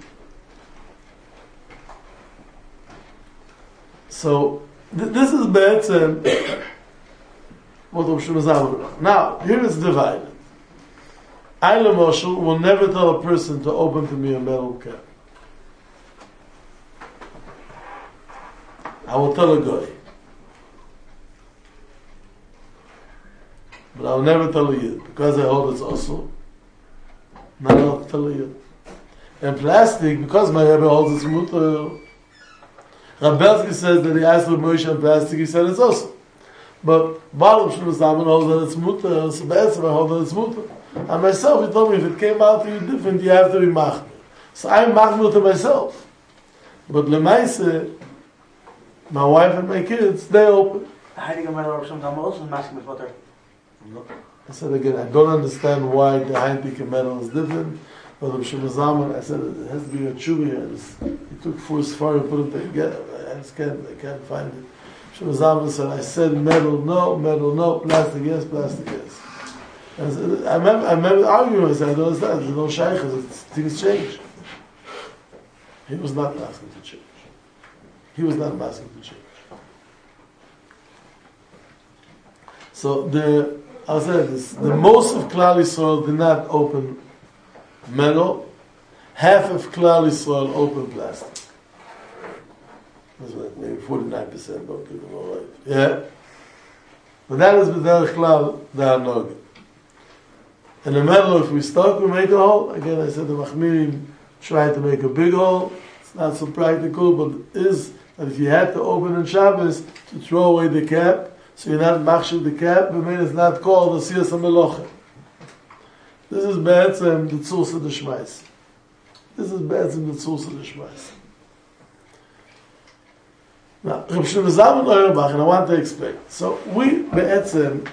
So this is bad. What Rav Shimon Zalman. Now here it's divided. I, L'moshel, will never tell a person to open to me a metal cap. I will tell a guy. But I will never tell a yid. Because I hold it's also not allowed to tell a yid. And plastic, because my Rebbe holds it's mutter. Rabelski says that he asked for Moshe and plastic, he said it's also. But Baal Shimon Zalman holds that it's mutter, so Be'etzem I hold that it's mutter. And myself, he told me, if it came out to you different, you have to be machmir. So I'm machmir to myself. But Lemaise, my wife and my kids, they open.
Hiding a metal or something else and masking with butter.
I said again, I don't understand why the Heineken metal is different. But Rav Shimon Zalman, I said it has to be a tshuva here. He took 4 sfar and put it together. I can't find it. Shimon Zalman said, I said metal no, plastic yes, plastic yes. I remember arguing. I said, I don't understand. There's no shaykhs. Things change. He was not asking to change. So I'll say this: the most of Klal Yisrael did not open metal. Half of Klal Yisrael opened plastic. That's like maybe 49% don't give them all right. Yeah? But that is b'derech klal da'anogah. In the metal, if we start, we make a hole. Again, I said the Machmirim try to make a big hole. It's not so practical, but it is that if you had to open in Shabbos to throw away the cap, so you're not machshav the cap, but it's not called the siyas ha-melocha. This is ba'etzem the tzulsa d'shmais. This is ba'etzem the tzulsa d'shmais. Now, Reb Shlomo Zalman Auerbach, and I want to explain. So we ba'etzem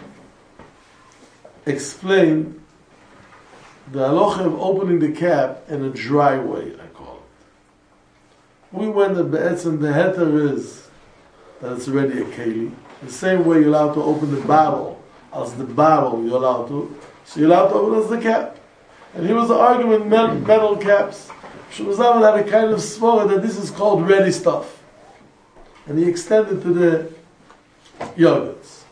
explain the halacha of opening the cap in a dry way, I call it. We went that ba'etzem the heter is that it's already a keli. The same way you're allowed to open the bottle, as the bottle you're allowed to, so you're allowed to open as the cap. And here was the argument, metal caps. Shlomo Zalman had a kind of svara that this is called ready stuff. And he extended to the yogurts.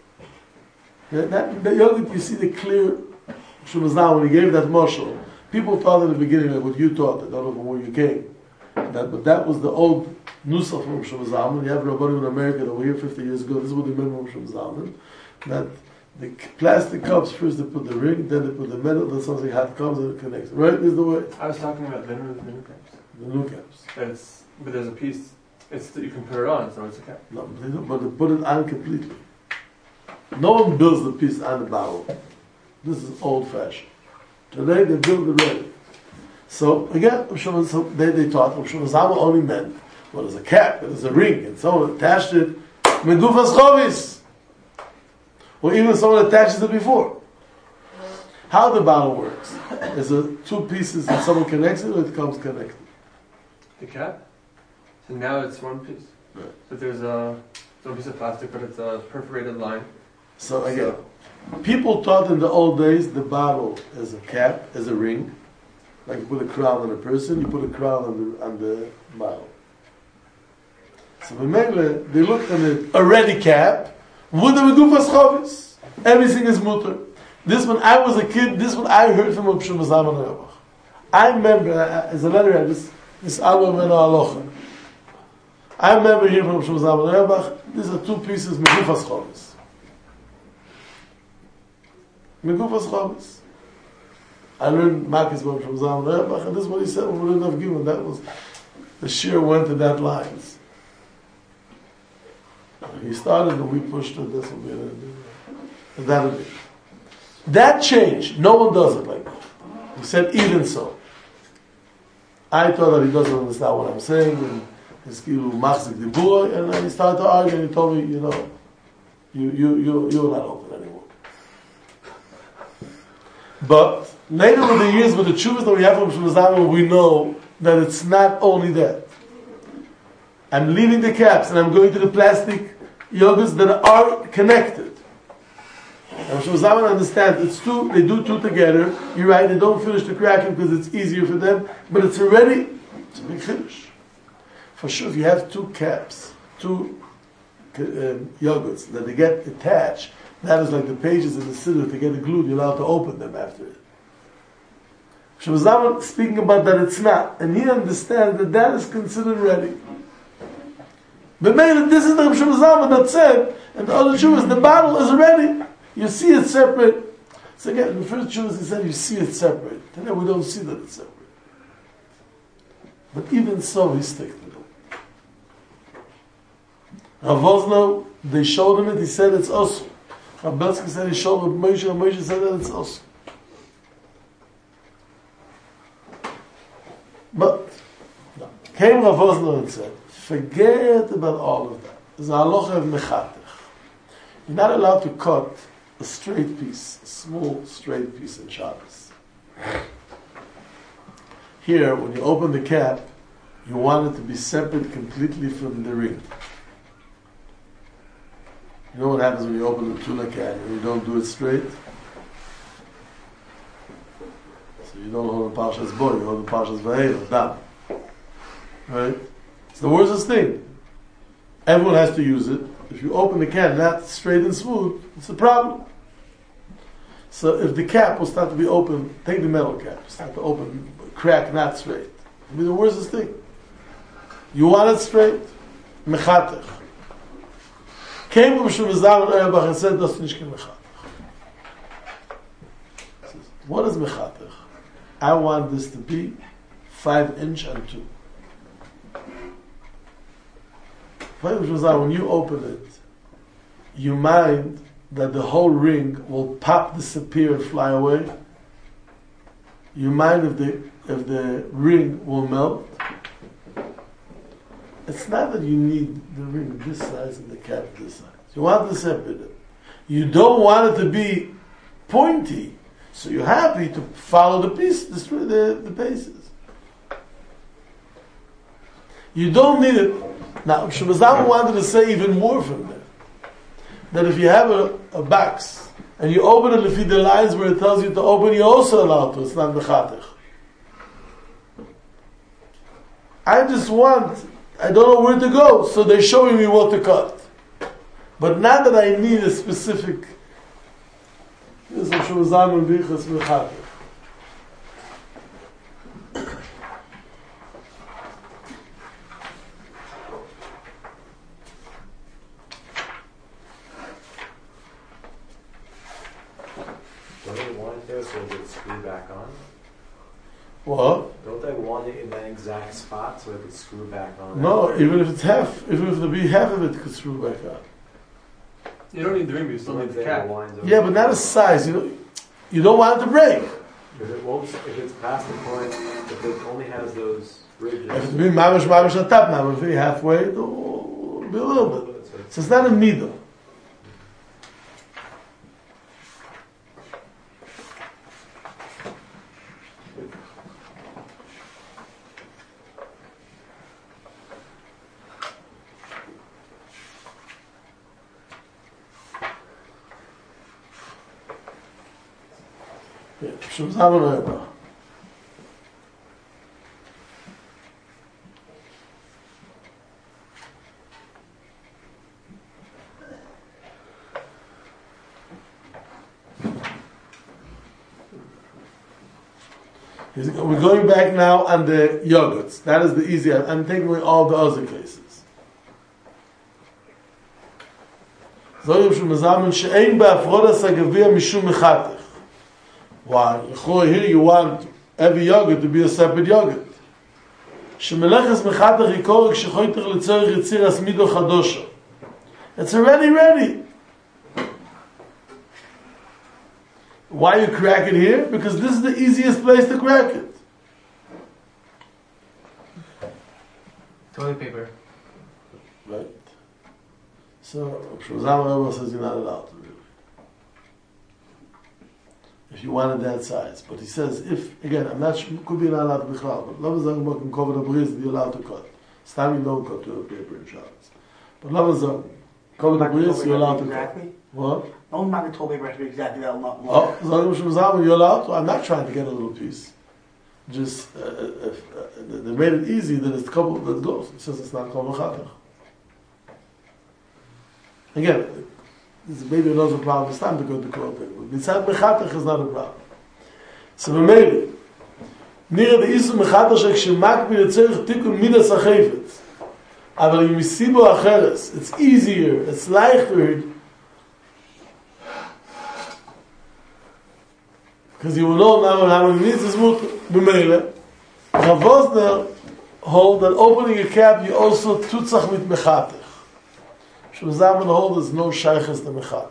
The yogurt, you see the clear Shlomo Zalman, when he gave that mashal, people thought in the beginning like what you taught, I don't know from where you came. But that was the old nusach from Shlomo Zalman. You have Rabbanim in America that were here 50 years ago. This is what they meant from Shlomo Zalman. That the plastic cups, first they put the ring, then they put the metal, then something hot comes and it connects. Right? This is the way.
I was talking about the new caps.
The new caps.
But there's a piece. It's that you can put it on, so it's a cap.
No, but they put it on completely. No one builds the piece on the bottle. This is old fashioned. Today they build it ready. So again, they taught Shlomo Zalman only meant well, there's a cap, there's a ring, and someone attached it megufas chovis, or even someone attaches it before. How the bottle works is two pieces and someone connects it, or it comes connected.
The cap. So now it's one piece.
Right.
So there's a piece of plastic, but it's a perforated line.
So again, people thought in the old days the bottle is a cap, as a ring. Like you put a crown on a person, you put a crown on the bottle. So they looked at it, a ready cap, with the megufas chovis. Everything is mutter. This one, I was a kid, this one I heard from Shlomo Zalman Auerbach. I remember, as a letter, this album in Aloha. I remember hearing from Shlomo Zalman Auerbach, these are two pieces, megufas chovis. Megufas chovis. I learned Makis from Zalman Auerbach, and this is what he said when we didn't have given. That was, the shir went to that lines. He started and we pushed it, this will be it. And that'll be it. That changed. No one does it like that. He said, even so. I thought that he doesn't understand what I'm saying, and he's machzik the boy, and then he started to argue, and he told me, you're not open anymore. But later with the years, with the tshuvas that we have from Shlomo Zalman, we know that it's not only that. I'm leaving the caps and I'm going to the plastic yogurts that are connected. And Shlomo Zalman understands it's two, they do two together. You're right, they don't finish the cracking because it's easier for them, but it's already, it's a big finish. For sure, if you have two caps, two yogurts that they get attached, that is like the pages in the siddur to get it glued, you're allowed to open them after it. Shlomo Zalman speaking about that it's not, and he understands that that is considered ready. But maybe this is the Shlomo Zalman that said, and the other Jews, the bottle is ready. You see it separate. So again, in the first Jews he said you see it separate. Today we don't see that it's separate. But even so, he stick to it. Rav Wosner, they showed him it, he said it's awesome. Rav Belsky said he showed him Moshe, and Moshe said that it's awesome. But came Rav Wosner and said, forget about all of that. There's a halacha of mechatech. You're not allowed to cut a straight piece, a small straight piece in Shabbos. Here, when you open the cap, you want it to be separate completely from the ring. You know what happens when you open the tuna can and you don't do it straight? So you don't hold the Parshas Bo, you hold the Parshas Vayera, down. Right? It's the worst thing. Everyone has to use it. If you open the can not straight and smooth, it's a problem. So if the cap will start to be open, take the metal cap, start to open, crack not straight. It'll be the worstest thing. You want it straight? Mechatech. Came to Mishum Zalman Auerbach and said, "Das nicht kein mechatech." What is mechatech? I want this to be 5 inch and 2. When you open it, you mind that the whole ring will pop, disappear, and fly away. You mind if the ring will melt. It's not that you need the ring this size and the cap this size. You want to separate it. You don't want it to be pointy, so you're happy to follow the paces. You don't need it. Now, Shemazama wanted to say even more from there. That if you have a box, and you open it if the lines where it tells you to open, you're also allowed to. It's not mechatech. I don't know where to go, so they're showing me what to cut. But not that I need a specific... This is Shemazama Bichas mechatech.
So it screw back on?
What?
Don't they want it in that exact spot so it could screw back on?
No, even if it's half, even if half of it could screw back on.
You don't need the ring, but you still need the cap.
Yeah, but not a size. You don't want it to break.
If it's past the point, if it only has those ridges.
If it's being mamish on top now, if it's halfway, it'll be a little bit. So it's not a needle. Shemazama Auerbach. We're going back now on the yogurts. That is the easy. I'm taking away all the other cases. Why? Here you want every yogurt to be a separate yogurt. It's already ready. Why you crack it here? Because this is the easiest place to crack it.
Toilet paper.
Right? So, Shemazama Auerbach says you're not allowed to. If you wanted that size. But he says, again, I'm not sure, could be not allowed to be chalal, but Lava Zang can cover the bris, you're allowed to cut. Stam you don't cut toilet paper in Shabbos. But Lava Zang, cover the bris, you're allowed to cut. What?
No matter toilet paper has to be exactly that amount.
Oh, Zang Shemazama, you're allowed to. I'm not trying to get a little piece. Just, if they made it easy, then it's a couple that goes. It says it's not called mechatech. Again, this is maybe another problem. It's time to go to toilet paper. But besides mechatech is not a problem. So maybe nira the isu mechatech shekshmakbil etzerich tikun midas hachefetz. Aber im misibo acheres, it's easier, it's leichter, because you will know now when it needs this mutter. B'meile, Rav Wosner hold that opening a cap you also tutzach with mechatech. Shemazama hold there's no shaykhs to mechatech.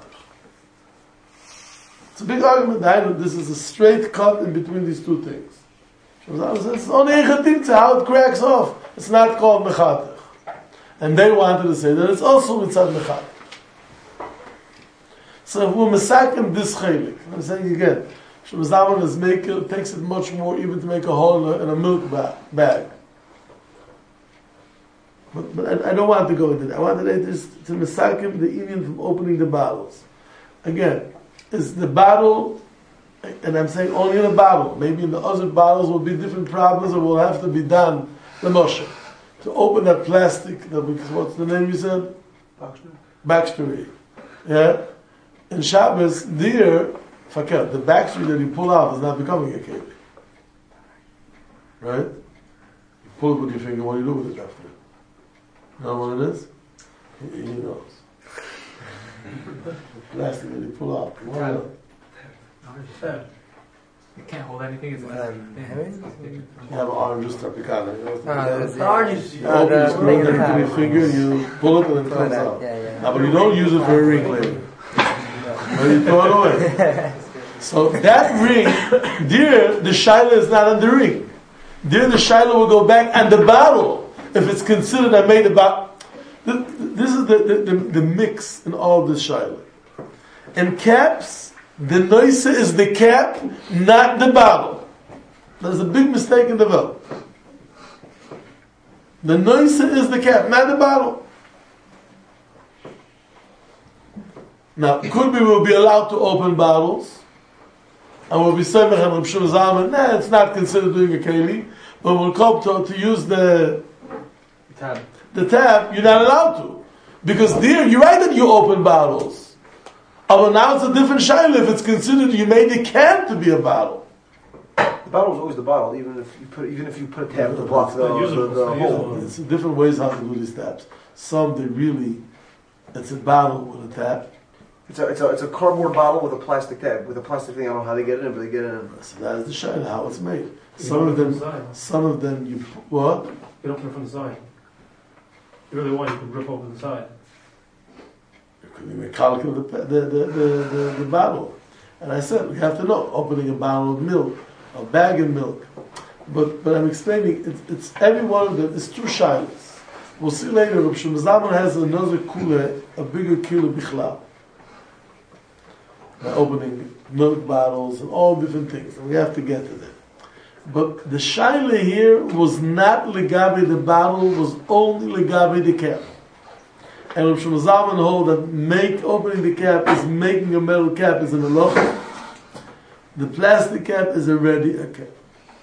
It's a big argument. This is a straight cut in between these two things. Shemazama says it's only echatimtza, how it cracks off. It's not called mechatech. And they wanted to say that it's also mitzad mechatech. So if we're mesakim this chaylik, I'm saying again, Shemazama takes it much more even to make a hole in a milk bag. But I don't want to go into that. I want to mesakim the Indian from opening the bottles. Again, is the bottle, and I'm saying only in a bottle. Maybe in the other bottles will be different problems, or will have to be done the Moshe to open that plastic. What's the name you said? backstory. Yeah? In Shabbos, the backstory that you pull out is not becoming a keli. Right? You pull it with your finger, what do you do with it after? You know what it is? He knows. Plastic that you pull out.
You can't hold anything. It's
You have an orange tropicana.
The orange.
You open it, put it with your finger, you pull it and it comes out. Now, but you don't use it for a ring later. No, you throw it away. So that ring, there, the shaila is not on the ring. There, the shaila will go back, and the bottle, if it's considered I made a bottle. This is the mix in all this shaila. In caps, the noise is the cap, not the bottle. There's a big mistake in the world. The noise is the cap, not the bottle. Now, could we will be allowed to open bottles, and we'll be saying, it's not considered doing a keli, but we'll come to use the tab, you're not allowed to. Because there, you're right that you open bottles. But now it's a different shayla if it's considered you made the can to be a bottle.
The bottle is always the bottle, even if you put a tab to block the hole.
It's different ways how to do these tabs. Some it's a bottle with a tab.
It's a cardboard bottle with a plastic tab, with a plastic thing. I don't know how they get it in, but they get it in.
So that is the shayla, how it's made. Some of them you what?
You can open it from the side. If you really want, you can rip open the side.
You could even calculate the bottle. And I said, we have to know, opening a bottle of milk, a bag of milk. But I'm explaining, it's every one of them, it's two shaylas. We'll see later, Rav Shlomo Zalman has another kula, a bigger kula bichlal. By opening milk bottles and all different things. And we have to get to that. But the shayla here was not legabe the bottle, was only legabe the cap. And Rav Shlomo Zalman hold that opening the cap is making a metal cap is an halacha. The plastic cap is already a cap.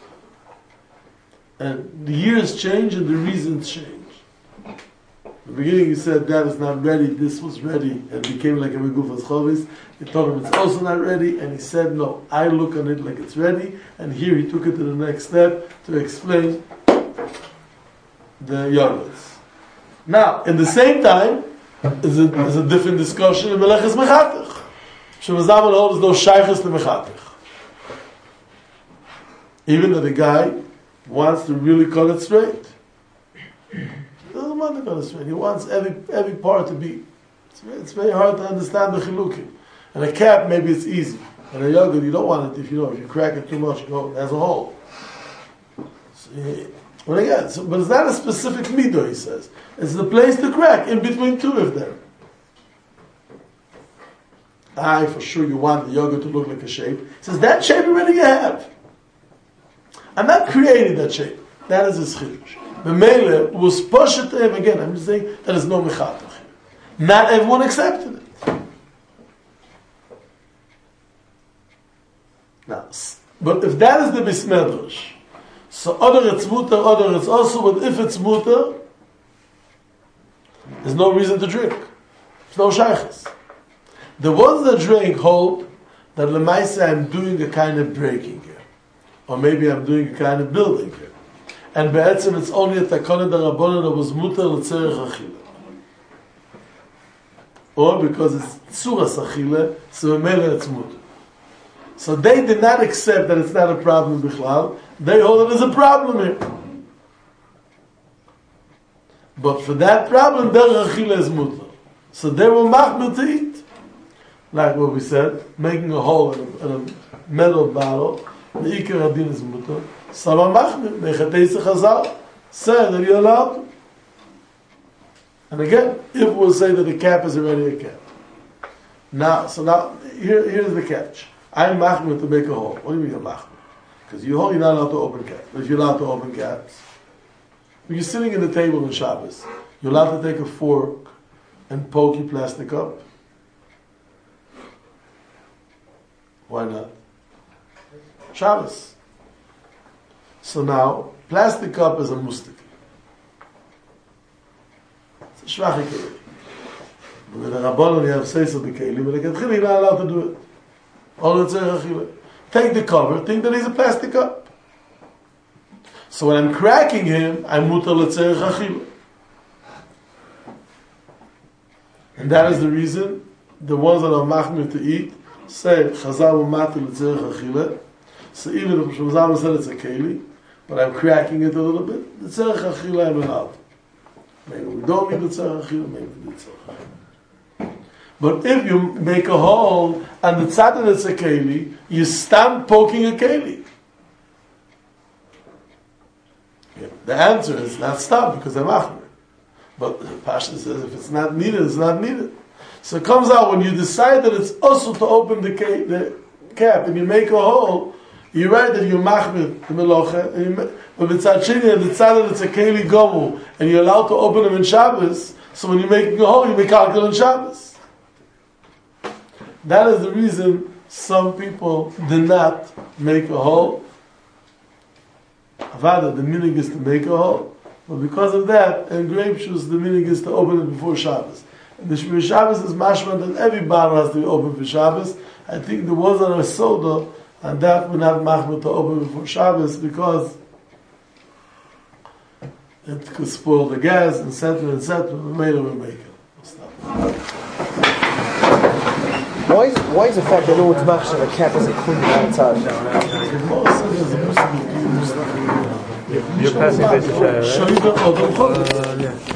And the years change and the reasons change. In the beginning he said that is not ready, this was ready, and it became like a megufas chovis. He told him it's also not ready, and he said no, I look on it like it's ready, and here he took it to the next step to explain the yarmulkes. Now, in the same time, is a different discussion in Meleches Mechatech. Shlomo Zalman holds no shaychus to Mechatech. Even that the guy wants to really cut it straight. He doesn't want to cut it straight. He wants every part to be. It's very hard to understand the chilukim. And a cap, maybe it's easy. And a yogurt, you don't want it if you crack it too much, it has a hole. But it's not a specific midah, he says. It's the place to crack in between two of them. For sure you want the yogurt to look like a shape. He says, that shape already you have. I'm not creating that shape. That is his chidush. The mele was pushed to him again. I'm just saying that is no mechatach. Not everyone accepted it. Now, but if that is the bismedrash, so other it's mutar, other it's also, but if it's mutar, there's no reason to drink. There's no shaychus. The ones that drink hold that lemaisa I'm doing a kind of breaking here, or maybe I'm doing a kind of building here, and be'etzim it's only a takana darabona that was mutar l'tzerech achila, or because it's tzuras achila, so memele it's mutar. So they did not accept that it's not a problem bichlal. They hold it as a problem here. But for that problem, derech achila is mutar. So they were machmir to eat. Like what we said, making a hole in a metal bottle, the ikar adin is mutar. Some are machmir, mechateis chazal, said that you're allowed to. And again, if we'll say that the cap is already a cap. Now, here's the catch. I'm machmir to make a hole. What do you mean you're machmir? Because you're not allowed to open caps. If you're allowed to open caps, when you're sitting at the table in Shabbos, you're allowed to take a fork and poke your plastic up. Why not? Shabbos. So now, plastic cup is a mustiki. It's a shvachik. But with the Rabbanon, you have seis of the kelim, but lekatchila you're not allowed to do it. All the tzerich achila. Take the cover, think that he's a plastic cup. So when I'm cracking him, I'm mutar l'tzerich achila. And that is the reason the ones that are machmir to eat say chazal u'matir l'tzerich achila. So even if Shmuel said it's a keli, but I'm cracking it a little bit, the tzerich achila I'm allowed. Maybe we don't need the tzerich achila, maybe we do tzerich achila. But if you make a hole and the tzad that it's a keli, you stand poking a keli. Yeah, the answer is not stop because I'm machmir. But Pasha says if it's not needed, it's not needed. So it comes out when you decide that it's also to open the cap and you make a hole, you're right that you're machmir the melocha, but it's actually the tzad that it's a keli gomu and you're allowed to open them in Shabbos. So when you're making a hole, you make kalkel in Shabbos. That is the reason some people did not make a hole. Avada, the meaning is to make a hole. But because of that, in grape juice, the meaning is to open it before Shabbos. And the Shmir Shabbos is mashma that every bar has to be open for Shabbos. I think there was on a soda, and that would not machma to open before Shabbos because it could spoil the gas, etc., etc. We made it, we make it.
Why is the fact that no one's machshir the cap isn't clean outside?
You're passing this, right?